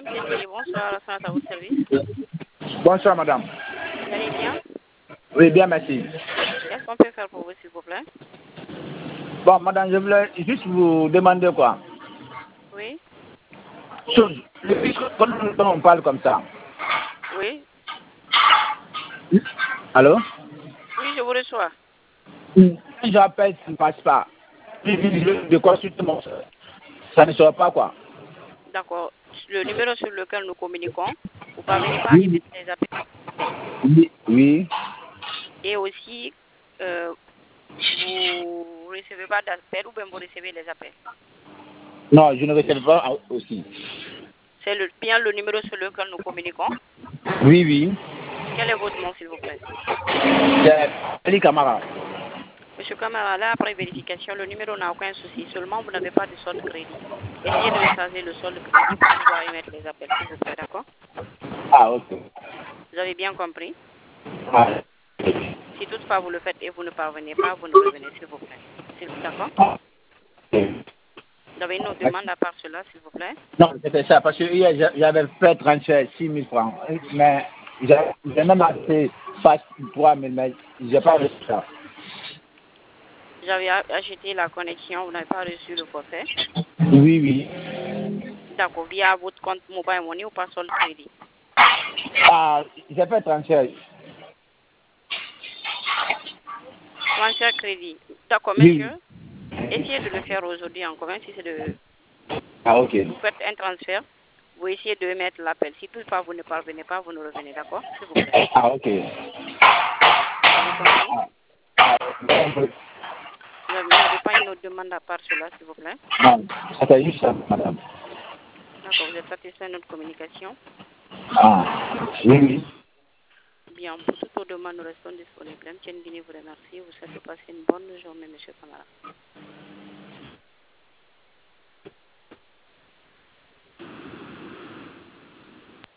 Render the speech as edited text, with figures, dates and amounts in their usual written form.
Blême, bonsoir, à votre service. Bonsoir, madame. Vous allez bien? Oui, bien, merci. Qu'est-ce qu'on peut faire pour vous, s'il vous plaît? Bon, madame, je voulais juste vous demander quoi. Oui. Quand on parle comme ça. Oui. Allô? Oui, je vous reçois. Si j'appelle, ça ne passe pas. De consulter mon soeur. Ça ne sort pas quoi. D'accord. Le numéro sur lequel nous communiquons, vous parvenez pas à émettre les appels. Oui. Et aussi, vous ne recevez pas d'appels ou bien vous recevez les appels. Non, je ne recevais pas aussi. C'est bien le numéro sur lequel nous communiquons. Oui, oui. Quel est votre nom, s'il vous plaît? C'est Ali Camara. Monsieur Camara, là, après vérification, le numéro n'a aucun souci. Seulement, vous n'avez pas de solde crédit. Essayez de recharger le solde crédit pour pouvoir émettre les appels, s'il vous plaît, d'accord? Ah, ok. Vous avez bien compris? Ah. Si toutefois vous le faites et vous ne parvenez pas, vous nous revenez, s'il vous plaît. D'accord? Vous avez une autre demande à part cela, s'il vous plaît? Non, c'était ça, parce que hier, j'avais fait transfert 6 000 francs. Mais j'ai même acheté face 3 000, mais je n'ai pas reçu ça. J'avais acheté la connexion, vous n'avez pas reçu le forfait? Oui, oui. D'accord, via votre compte mobile money ou par solde crédit? Ah, j'ai fait transfert. Transfert crédit. D'accord, Oui. monsieur. Essayez de le faire aujourd'hui encore, même si c'est de... Ah, ok. Vous faites un transfert, vous essayez de mettre l'appel. Si toutefois vous ne parvenez pas, vous nous revenez, d'accord? S'il vous plaît. Ah, ok. Vous avez compris? Ah, Vous n'avez pas une autre demande à part cela, s'il vous plaît? non, c'était juste ça, madame. D'accord, vous êtes satisfait de notre communication? Ah, oui, oui. Bien, pour toutes vos demandes, nous restons disponibles. M. Guinée vous remercie. Vous souhaite de passer une bonne journée, M. Camara.